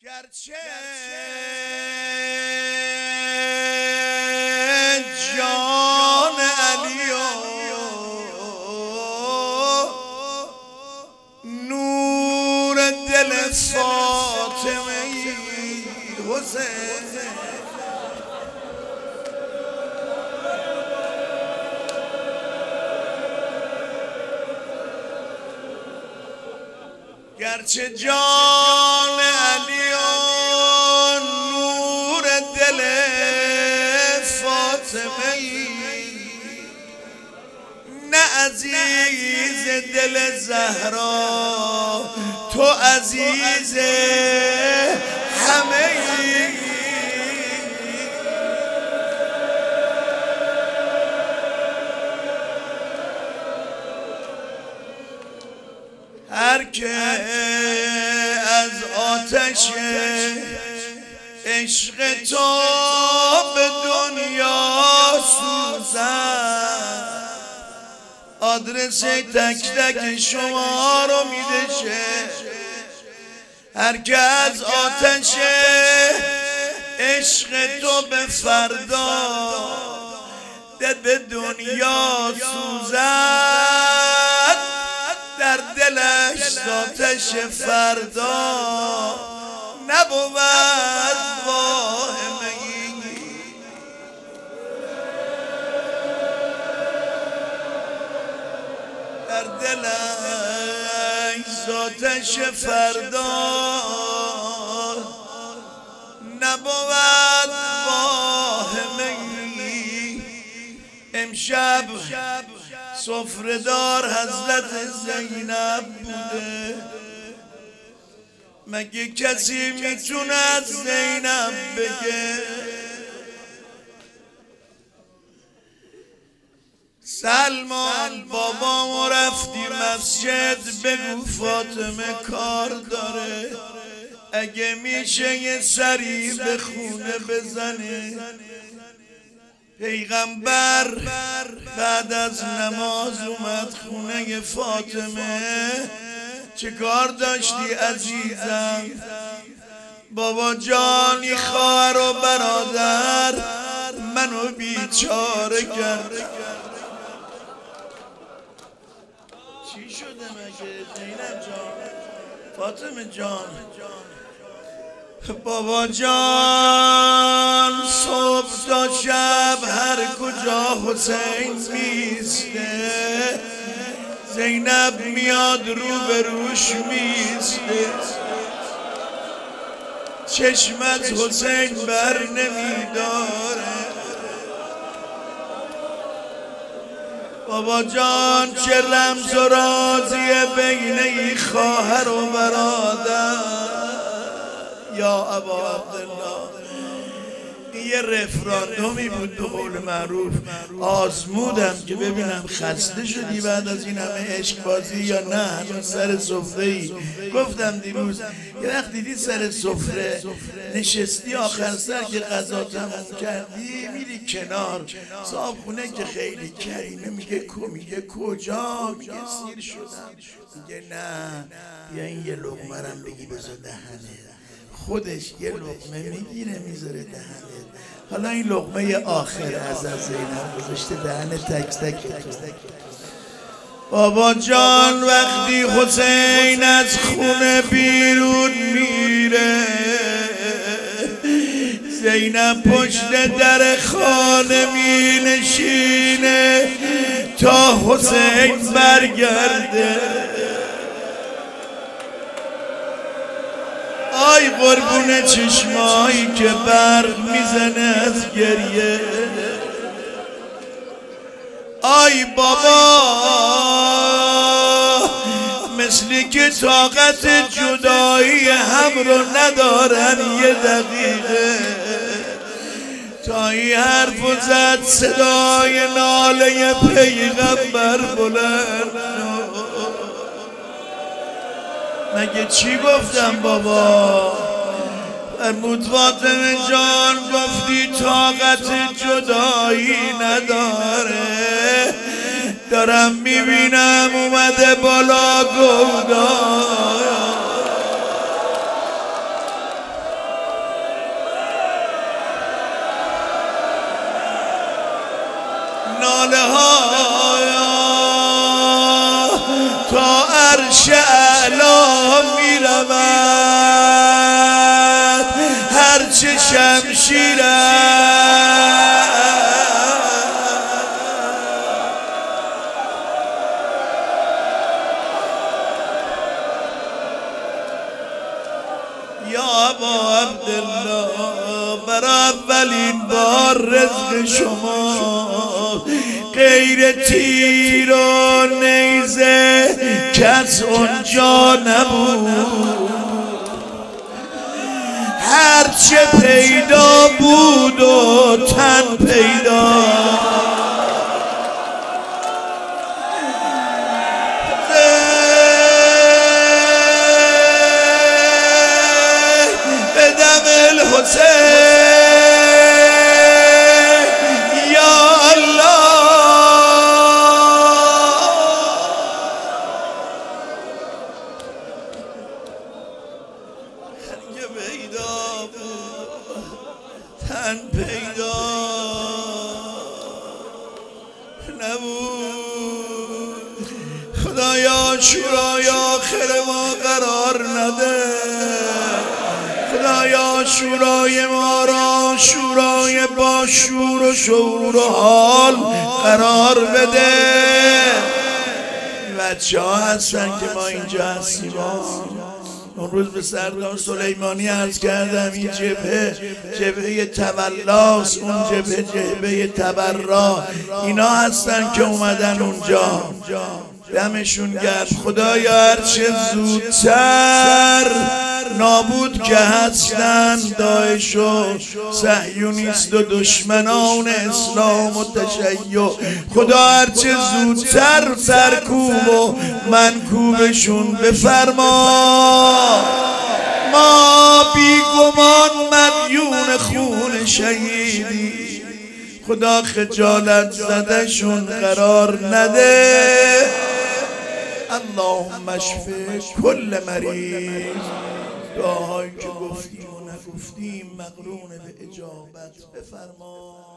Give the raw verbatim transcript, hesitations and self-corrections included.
گرچه جان علی و نور دل فاطمه حسین گرچه جان علی و نور دل فاطمه نه عزیز دل زهرا تو عزیز همه هر که از آتش عشق تو به دنیا سوزد آدرس تک تک شما رو میدشه هر که از آتش عشق تو به فردا به دنیا سوزد در دلش آتش فردا نبود واهمه ای در دلش آتش فردا نبود واهمه ای امشب سفره‌دار حضرت زینب بوده مگه کسی میتونه از زینب بگه سلمان بابا ما رفتی مسجد بگو فاطمه کار داره اگه میشه یه سری به خونه بزنه پیغمبر بعد از نماز اومد خونه فاطمه چه کار داشتی عزیزم بابا جانی خواهر و برادر منو بیچاره کرد چی شده مگه زینب جان فاطمه جان بابا جان صبح تا شب هر کجا حسین میسته زینب میاد رو به روش میسته چشم از حسین بر نمیداره بابا جان چه رمز و رازیه بین ای خواهر و برادر یا ابا عبدالله یه رفراندومی بود به قول معروف آزمودم که ببینم خسته شدی بعد از این همه عشق بازی یا نه هنوز سر سفره ای گفتم دیروز یه وقت دیدی سر سفره نشستی آخر سر که غذا تموم کردی میری کنار صاحب خونه که خیلی کریمه میگه کو میگه کجا میگه سیر شدم میگه نه یا این یه لقمه بگی بذار دهنه خودش یه لقمه میگیره میذاره دهنه حالا این لقمه آخر از از زینب گذاشته دهنه تک تک تو بابا جان وقتی حسین از خونه بیرون میره زینب پشت در خانه می نشینه تا حسین برگرده آی قربون چشمایی که برق میزنه از گریه آی بابا مثلی که طاقت جدایی هم رو ندارن یه دقیقه تا این حرف زد صدای ناله پیغمبر بلند مگه چی گفتم بابا فرمود فاطمه جان گفتی طاقت جدایی نداره دارم میبینم اومده بالا گودا ناله ها تا عرش اعلا میرود هرچه شمشیرم یا ابا عبدالله برای اولین بار رزق شما غیر تیر و نیزه کس اونجا نبود هرچه پیدا بود و تن پیدا تن پیدا نبود خدایا شورای آخر ما قرار نده خدایا شورای ما را شورای با شور و شعور و حال قرار بده بچه ها هستن که ما اینجا هستیم اون روز به سردار سلیمانی عرض کردم این جبهه جبهه تولاست اون جبهه جبهه تبرا اینا هستن که اومدن اونجا دمشون گرم خدایا هرچه زودتر نابود که هستن داعش و صهیونیست و دشمنان اسلام و تشیع خدا هرچه زودتر سرکوب و منکوبشون بفرما ما بیگمان مدیون خون شهیدی خدا خجالت زدشون قرار نده اللهم اشف کل مریض دعاهایی که گفتیم و نگفتیم مقرون به اجابت بفرما.